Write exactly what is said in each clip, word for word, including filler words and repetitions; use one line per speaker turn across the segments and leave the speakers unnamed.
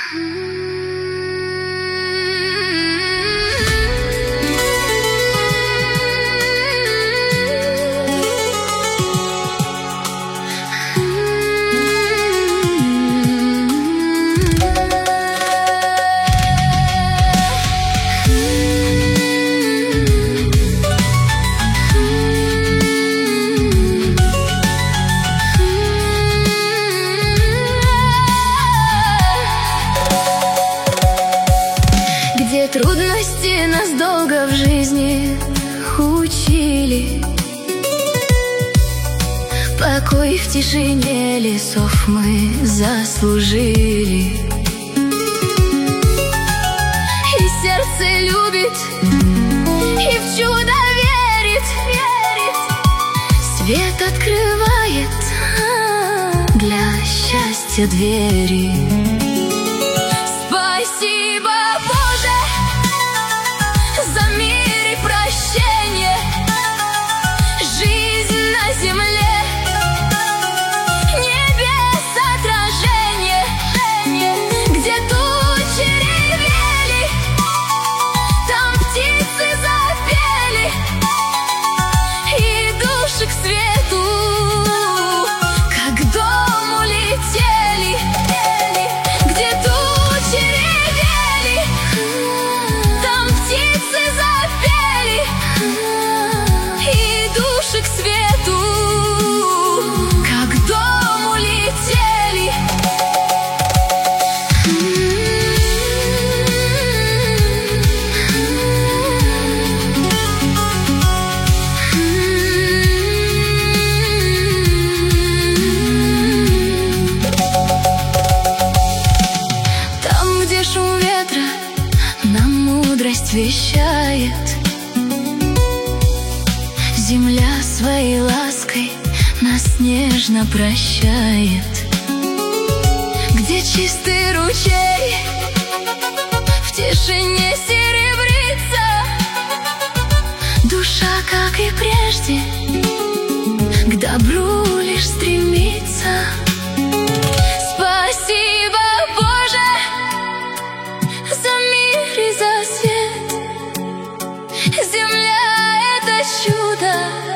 Где трудности нас долго в жизни учили, покой в тишине лесов мы заслужили. И сердце любит, и в чудо верит, верит. Свет открывает для счастья двери. Спасибо, Боже, за мир и прощение, жизнь на земле, небес отражение, где тучи ревели, там птицы запели, и души к свету, как к дому летели, где тучи ревели, там птицы запели, и души к свету, как к дому летели. Там, где шум ветра нам мудрость вещает, земля своей лаской нас нежно прощает. Где чистый ручей в тишине серебрится, душа, как и прежде, к добру лишь стремится. Спасибо, Боже, за мир и за свет. Земля — это чудо,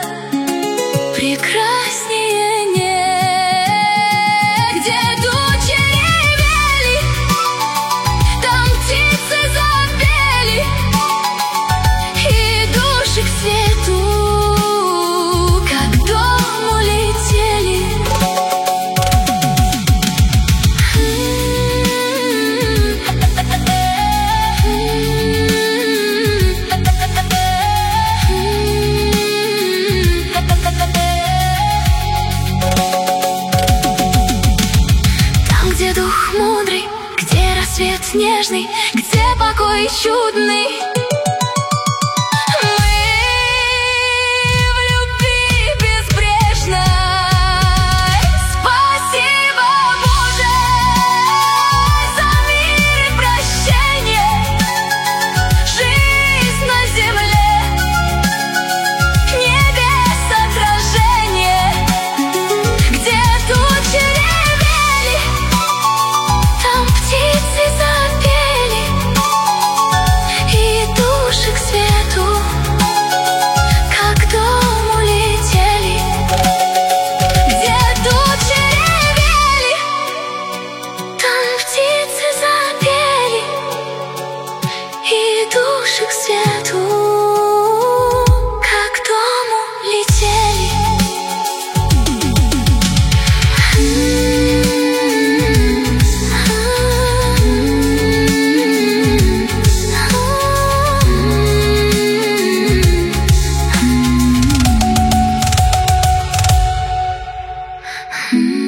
прекраснее нет. Где тучи ревели, там птицы запели, и души к свету, как к дому летели. Там, где дух мудрый, где рассвет нежный, где покой чудный, мы в любви безбрежной. Спасибо, Боже, за мир и прощение, жизнь на земле, небес отражение, где тучи ревели, там птицы запели, и души к свету, как к дому летели. Где тучи ревели, там птицы запели, и души к свету, как к дому летели. Mm-hmm.